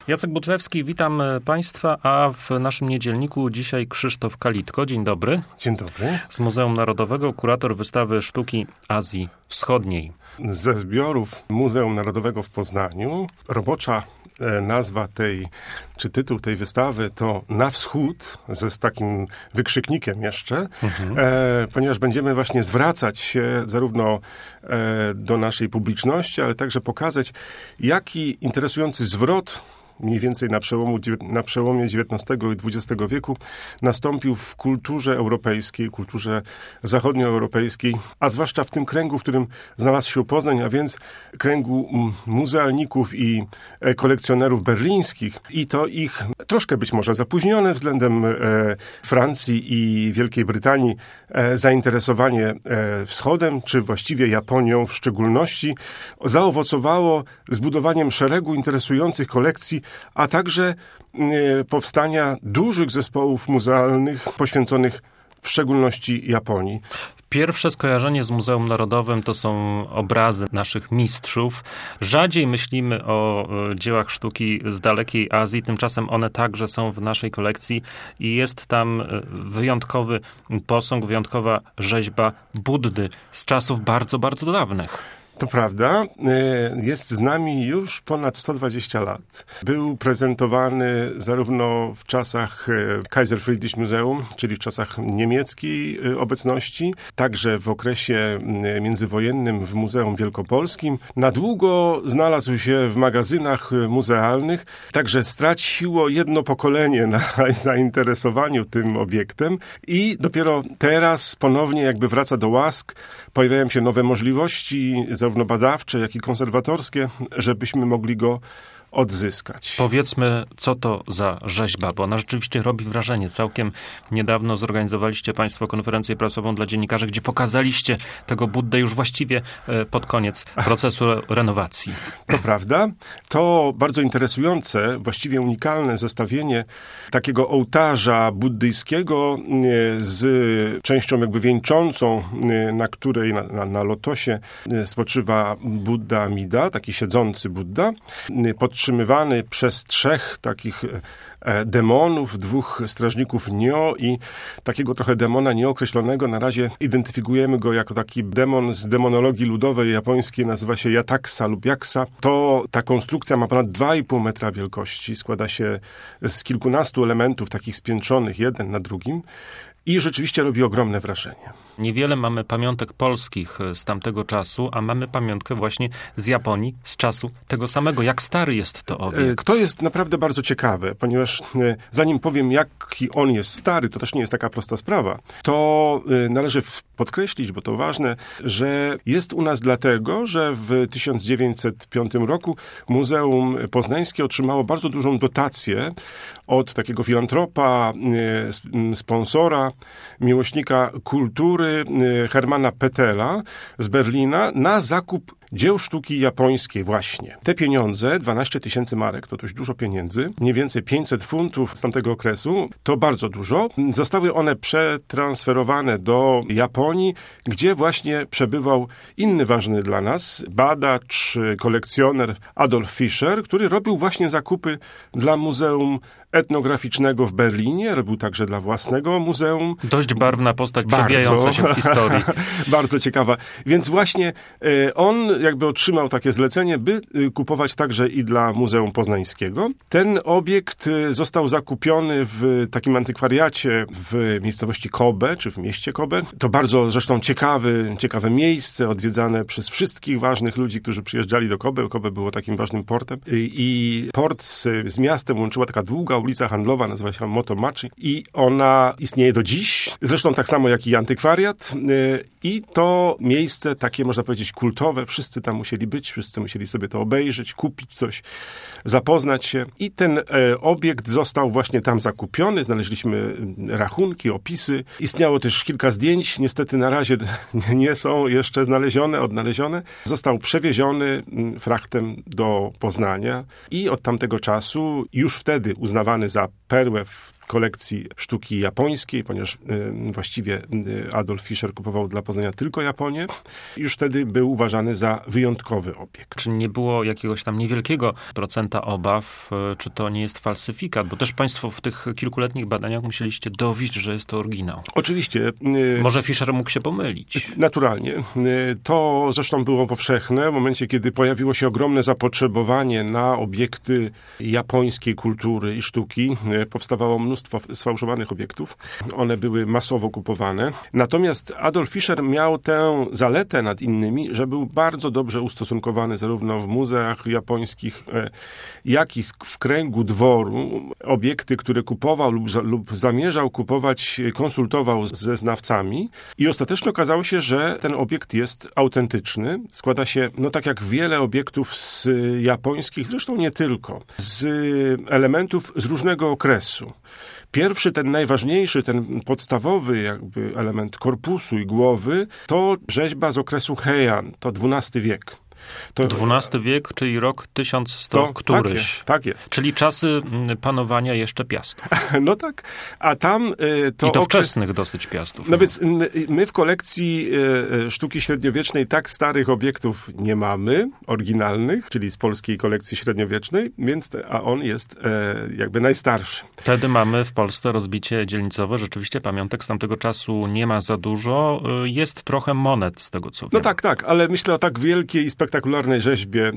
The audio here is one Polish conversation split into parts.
Jacek Butlewski, witam Państwa, a w naszym niedzielniku dzisiaj Krzysztof Kalitko. Dzień dobry. Dzień dobry. Z Muzeum Narodowego, kurator wystawy sztuki Azji Wschodniej. Ze zbiorów Muzeum Narodowego w Poznaniu. Robocza nazwa tytuł tej wystawy to Na Wschód, z takim wykrzyknikiem jeszcze, ponieważ będziemy właśnie zwracać się zarówno do naszej publiczności, ale także pokazać, jaki interesujący zwrot mniej więcej na przełomie XIX i XX wieku nastąpił w kulturze europejskiej, kulturze zachodnioeuropejskiej, a zwłaszcza w tym kręgu, w którym znalazł się Poznań, a więc kręgu muzealników i kolekcjonerów berlińskich. I to ich troszkę być może zapóźnione względem Francji i Wielkiej Brytanii zainteresowanie wschodem, czy właściwie Japonią w szczególności, zaowocowało zbudowaniem szeregu interesujących kolekcji, a także powstania dużych zespołów muzealnych poświęconych w szczególności Japonii. Pierwsze skojarzenie z Muzeum Narodowym to są obrazy naszych mistrzów. Rzadziej myślimy o dziełach sztuki z dalekiej Azji, tymczasem one także są w naszej kolekcji i jest tam wyjątkowy posąg, wyjątkowa rzeźba Buddy z czasów bardzo, bardzo dawnych. To prawda, jest z nami już ponad 120 lat. Był prezentowany zarówno w czasach Kaiser Friedrich Museum, czyli w czasach niemieckiej obecności, także w okresie międzywojennym w Muzeum Wielkopolskim. Na długo znalazł się w magazynach muzealnych, także straciło jedno pokolenie na zainteresowaniu tym obiektem i dopiero teraz ponownie jakby wraca do łask, pojawiają się nowe możliwości, zarówno badawcze, jak i konserwatorskie, żebyśmy mogli go odzyskać. Powiedzmy, co to za rzeźba, bo ona rzeczywiście robi wrażenie. Całkiem niedawno zorganizowaliście Państwo konferencję prasową dla dziennikarzy, gdzie pokazaliście tego Buddę już właściwie pod koniec procesu renowacji. To prawda. To bardzo interesujące, właściwie unikalne zestawienie takiego ołtarza buddyjskiego z częścią jakby wieńczącą, na której na lotosie spoczywa Buddha Amida, taki siedzący Buddha, podtrzymywany przez trzech takich demonów, dwóch strażników Nio i takiego trochę demona nieokreślonego. Na razie identyfikujemy go jako taki demon z demonologii ludowej japońskiej, nazywa się Yataksa lub Yaksa. Ta konstrukcja ma ponad 2,5 metra wielkości, składa się z kilkunastu elementów takich spiętrzonych jeden na drugim. I rzeczywiście robi ogromne wrażenie. Niewiele mamy pamiątek polskich z tamtego czasu, a mamy pamiątkę właśnie z Japonii, z czasu tego samego. Jak stary jest to obiekt? To jest naprawdę bardzo ciekawe, ponieważ zanim powiem, jaki on jest stary, to też nie jest taka prosta sprawa. To należy podkreślić, bo to ważne, że jest u nas dlatego, że w 1905 roku Muzeum Poznańskie otrzymało bardzo dużą dotację od takiego filantropa, sponsora, miłośnika kultury Hermana Petela z Berlina na zakup dzieł sztuki japońskiej właśnie. Te pieniądze, 12 000 marek, to dość dużo pieniędzy, mniej więcej 500 funtów z tamtego okresu, to bardzo dużo. Zostały one przetransferowane do Japonii, gdzie właśnie przebywał inny ważny dla nas badacz, kolekcjoner Adolf Fischer, który robił właśnie zakupy dla Muzeum Etnograficznego w Berlinie, robił także dla własnego muzeum. Dość barwna postać, przebijająca się w historii. Bardzo ciekawa. Więc właśnie on jakby otrzymał takie zlecenie, by kupować także i dla Muzeum Poznańskiego. Ten obiekt został zakupiony w takim antykwariacie w miejscowości Kobe, czy w mieście Kobe. To bardzo zresztą ciekawe miejsce, odwiedzane przez wszystkich ważnych ludzi, którzy przyjeżdżali do Kobe. Kobe było takim ważnym portem. I port z miastem łączyła taka długa ulica handlowa, nazywa się Motomachi i ona istnieje do dziś. Zresztą tak samo jak i antykwariat. I to miejsce takie, można powiedzieć, kultowe. Wszyscy tam musieli być, wszyscy musieli sobie to obejrzeć, kupić coś, zapoznać się. I ten obiekt został właśnie tam zakupiony. Znaleźliśmy rachunki, opisy. Istniało też kilka zdjęć. Niestety na razie nie są jeszcze odnalezione. Został przewieziony frachtem do Poznania i od tamtego czasu, już wtedy uznawany za perłę w kolekcji sztuki japońskiej, ponieważ właściwie Adolf Fischer kupował dla Poznania tylko Japonię. Już wtedy był uważany za wyjątkowy obiekt. Czy nie było jakiegoś tam niewielkiego procenta obaw, czy to nie jest falsyfikat? Bo też państwo w tych kilkuletnich badaniach musieliście dowieść, że jest to oryginał. Oczywiście. Może Fischer mógł się pomylić. Naturalnie. To zresztą było powszechne w momencie, kiedy pojawiło się ogromne zapotrzebowanie na obiekty japońskiej kultury i sztuki. Powstawało mnóstwo sfałszowanych obiektów. One były masowo kupowane. Natomiast Adolf Fischer miał tę zaletę nad innymi, że był bardzo dobrze ustosunkowany zarówno w muzeach japońskich, jak i w kręgu dworu. Obiekty, które kupował lub zamierzał kupować, konsultował ze znawcami i ostatecznie okazało się, że ten obiekt jest autentyczny. Składa się, tak jak wiele obiektów z japońskich, zresztą nie tylko, z elementów z różnego okresu. Pierwszy, ten najważniejszy, ten podstawowy jakby element korpusu i głowy, to rzeźba z okresu Heian, to XII wiek. To XII wiek, czyli rok 1100 któryś. Tak jest. Czyli czasy panowania jeszcze Piastów. No tak, a tam to... I to wczesnych dosyć Piastów. No więc my w kolekcji sztuki średniowiecznej tak starych obiektów nie mamy, oryginalnych, czyli z polskiej kolekcji średniowiecznej, a on jest jakby najstarszy. Wtedy mamy w Polsce rozbicie dzielnicowe. Rzeczywiście pamiątek z tamtego czasu nie ma za dużo. Jest trochę monet z tego, co wiem. No tak, ale myślę o tak wielkiej i spektakularnej rzeźbie,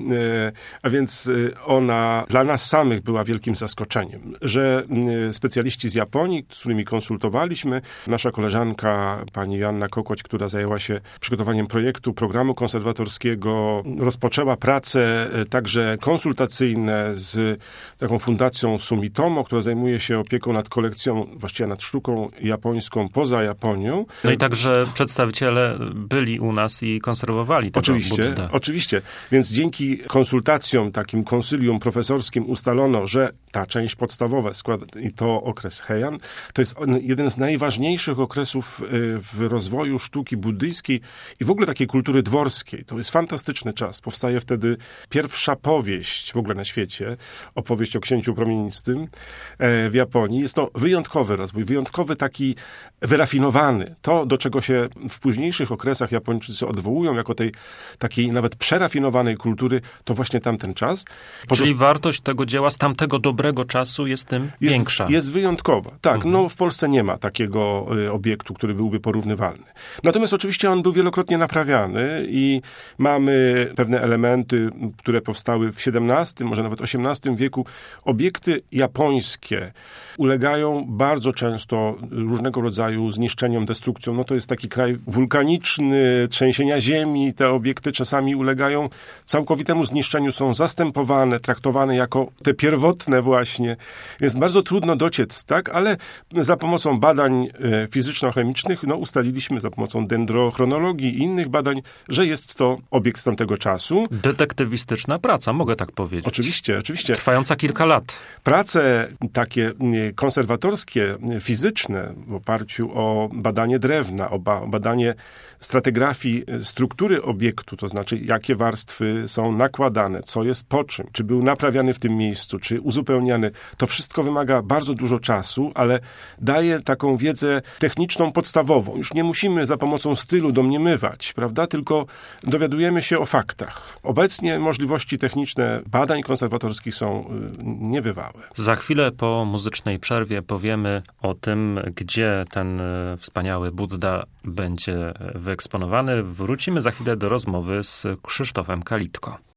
a więc ona dla nas samych była wielkim zaskoczeniem, że specjaliści z Japonii, z którymi konsultowaliśmy, nasza koleżanka, pani Joanna Kokoć, która zajęła się przygotowaniem projektu, programu konserwatorskiego, rozpoczęła prace także konsultacyjne z taką fundacją Sumitomo, która zajmuje się opieką nad kolekcją, właściwie nad sztuką japońską poza Japonią. No i także przedstawiciele byli u nas i konserwowali tego Buddę. Oczywiście. Więc dzięki konsultacjom, takim konsylium profesorskim ustalono, że ta część podstawowa i to okres Heian, to jest jeden z najważniejszych okresów w rozwoju sztuki buddyjskiej i w ogóle takiej kultury dworskiej. To jest fantastyczny czas. Powstaje wtedy pierwsza powieść w ogóle na świecie, opowieść o księciu promienistym w Japonii. Jest to wyjątkowy rozwój, wyjątkowy taki wyrafinowany. To, do czego się w późniejszych okresach Japończycy odwołują, jako tej takiej nawet przerafinowanej kultury, to właśnie tamten czas. Czyli wartość tego dzieła z tamtego dobrego czasu jest tym większa. Jest wyjątkowa. Tak, w Polsce nie ma takiego obiektu, który byłby porównywalny. Natomiast oczywiście on był wielokrotnie naprawiany i mamy pewne elementy, które powstały w XVII, może nawet XVIII wieku. Obiekty japońskie ulegają bardzo często różnego rodzaju zniszczeniom, destrukcjom. To jest taki kraj wulkaniczny, trzęsienia ziemi. Te obiekty czasami ulegają całkowitemu zniszczeniu, są zastępowane, traktowane jako te pierwotne właśnie. Więc bardzo trudno dociec, tak? Ale za pomocą badań fizyczno-chemicznych ustaliliśmy, za pomocą dendrochronologii i innych badań, że jest to obiekt z tamtego czasu. Detektywistyczna praca, mogę tak powiedzieć. Oczywiście. Trwająca kilka lat. Prace takie konserwatorskie, fizyczne, w oparciu o badanie drewna, o badanie stratygrafii struktury obiektu, to znaczy jakie warstwy są nakładane, co jest po czym, czy był naprawiany w tym miejscu, czy uzupełniany. To wszystko wymaga bardzo dużo czasu, ale daje taką wiedzę techniczną podstawową. Już nie musimy za pomocą stylu domniemywać, prawda? Tylko dowiadujemy się o faktach. Obecnie możliwości techniczne badań konserwatorskich są niebywałe. Za chwilę po muzycznej przerwie powiemy o tym, gdzie ten wspaniały Budda będzie wyeksponowany. Wrócimy za chwilę do rozmowy z Krzysztofem Kalitko.